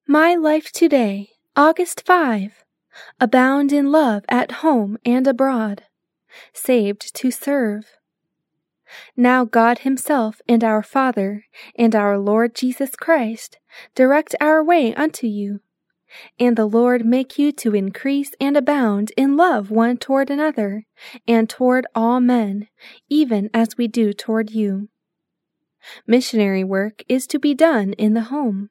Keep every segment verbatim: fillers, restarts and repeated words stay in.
My Life Today, August fifth. Abound in love at home and abroad. Saved to serve. Now God Himself and our Father and our Lord Jesus Christ direct our way unto you. And the Lord make you to increase and abound in love one toward another, and toward all men, even as we do toward you. Missionary work is to be done in the home.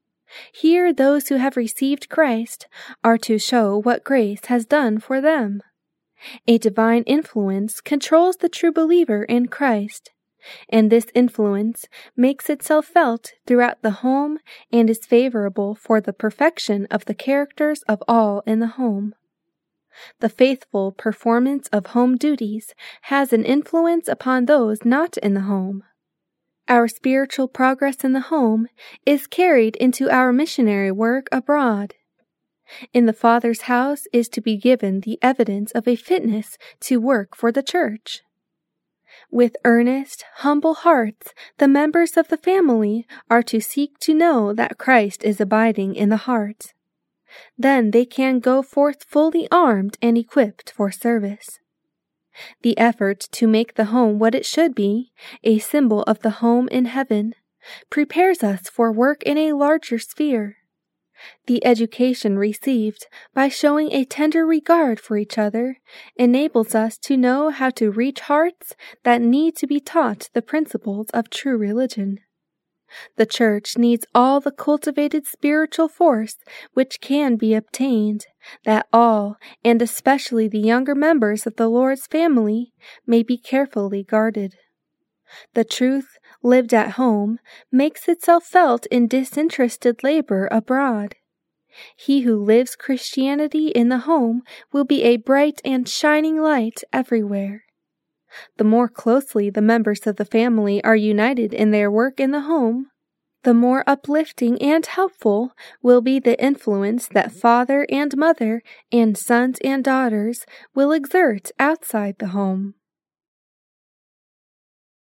Here those who have received Christ are to show what grace has done for them. A divine influence controls the true believer in Christ, and this influence makes itself felt throughout the home and is favorable for the perfection of the characters of all in the home. The faithful performance of home duties has an influence upon those not in the home. Our spiritual progress in the home is carried into our missionary work abroad. In the Father's house is to be given the evidence of a fitness to work for the church. With earnest, humble hearts, the members of the family are to seek to know that Christ is abiding in the heart. Then they can go forth fully armed and equipped for service. The effort to make the home what it should be, a symbol of the home in heaven, prepares us for work in a larger sphere. The education received by showing a tender regard for each other enables us to know how to reach hearts that need to be taught the principles of true religion. The church needs all the cultivated spiritual force which can be obtained, that all, and especially the younger members of the Lord's family, may be carefully guarded. The truth, lived at home, makes itself felt in disinterested labor abroad. He who lives Christianity in the home will be a bright and shining light everywhere. The more closely the members of the family are united in their work in the home, the more uplifting and helpful will be the influence that father and mother and sons and daughters will exert outside the home.